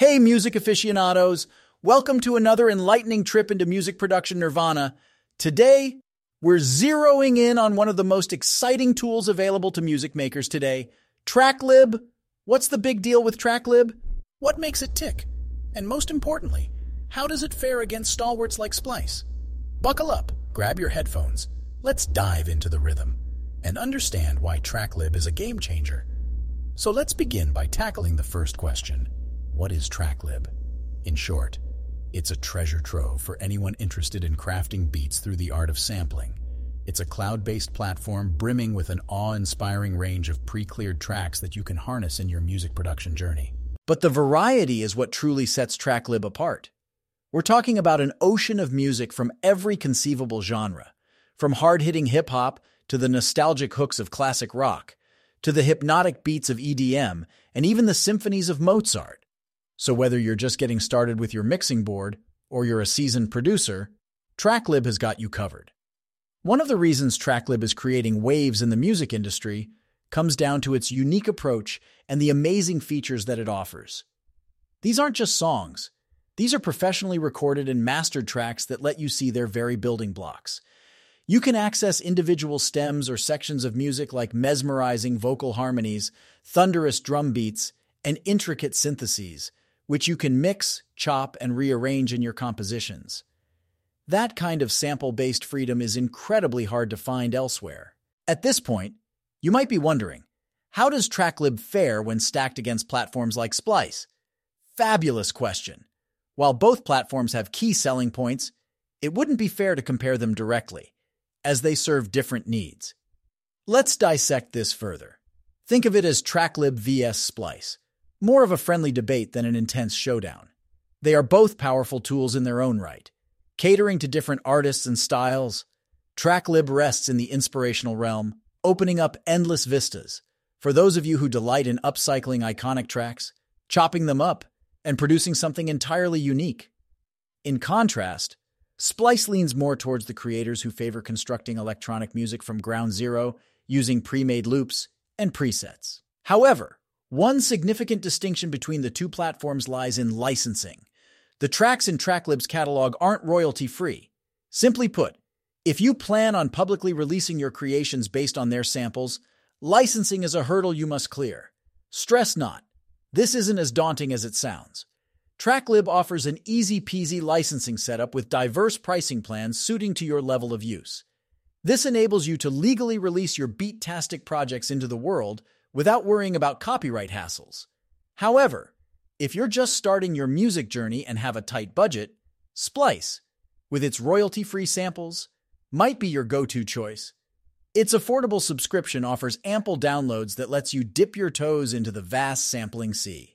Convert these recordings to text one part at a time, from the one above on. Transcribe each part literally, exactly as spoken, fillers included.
Hey, music aficionados! Welcome to another enlightening trip into music production nirvana. Today, we're zeroing in on one of the most exciting tools available to music makers today, TrackLib. What's the big deal with TrackLib? What makes it tick? And most importantly, how does it fare against stalwarts like Splice? Buckle up, grab your headphones, let's dive into the rhythm, and understand why TrackLib is a game changer. So let's begin by tackling the first question. What is TrackLib? In short, it's a treasure trove for anyone interested in crafting beats through the art of sampling. It's a cloud-based platform brimming with an awe-inspiring range of pre-cleared tracks that you can harness in your music production journey. But the variety is what truly sets TrackLib apart. We're talking about an ocean of music from every conceivable genre, from hard-hitting hip-hop to the nostalgic hooks of classic rock, to the hypnotic beats of E D M, and even the symphonies of Mozart. So whether you're just getting started with your mixing board or you're a seasoned producer, TrackLib has got you covered. One of the reasons TrackLib is creating waves in the music industry comes down to its unique approach and the amazing features that it offers. These aren't just songs. These are professionally recorded and mastered tracks that let you see their very building blocks. You can access individual stems or sections of music like mesmerizing vocal harmonies, thunderous drum beats, and intricate syntheses, which you can mix, chop, and rearrange in your compositions. That kind of sample-based freedom is incredibly hard to find elsewhere. At this point, you might be wondering, how does TrackLib fare when stacked against platforms like Splice? Fabulous question. While both platforms have key selling points, it wouldn't be fair to compare them directly, as they serve different needs. Let's dissect this further. Think of it as TrackLib versus Splice. More of a friendly debate than an intense showdown. They are both powerful tools in their own right. Catering to different artists and styles, TrackLib rests in the inspirational realm, opening up endless vistas. For those of you who delight in upcycling iconic tracks, chopping them up, and producing something entirely unique. In contrast, Splice leans more towards the creators who favor constructing electronic music from ground zero, using pre-made loops and presets. However, one significant distinction between the two platforms lies in licensing. The tracks in TrackLib's catalog aren't royalty-free. Simply put, if you plan on publicly releasing your creations based on their samples, licensing is a hurdle you must clear. Stress not. This isn't as daunting as it sounds. TrackLib offers an easy-peasy licensing setup with diverse pricing plans suiting to your level of use. This enables you to legally release your beat-tastic projects into the world without worrying about copyright hassles. However, if you're just starting your music journey and have a tight budget, Splice, with its royalty-free samples, might be your go-to choice. Its affordable subscription offers ample downloads that lets you dip your toes into the vast sampling sea.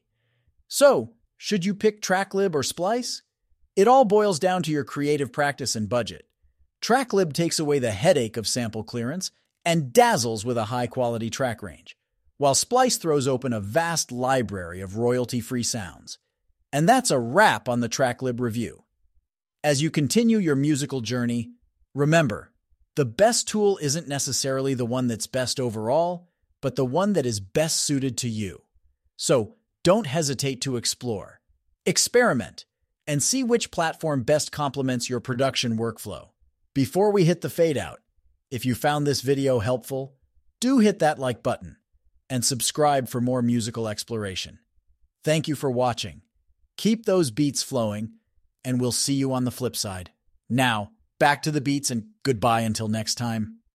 So, should you pick TrackLib or Splice? It all boils down to your creative practice and budget. TrackLib takes away the headache of sample clearance and dazzles with a high-quality track range, while Splice throws open a vast library of royalty-free sounds. And that's a wrap on the TrackLib review. As you continue your musical journey, remember, the best tool isn't necessarily the one that's best overall, but the one that is best suited to you. So, don't hesitate to explore, experiment, and see which platform best complements your production workflow. Before we hit the fade out, if you found this video helpful, do hit that like button and subscribe for more musical exploration. Thank you for watching. Keep those beats flowing, and we'll see you on the flip side. Now, back to the beats and goodbye until next time.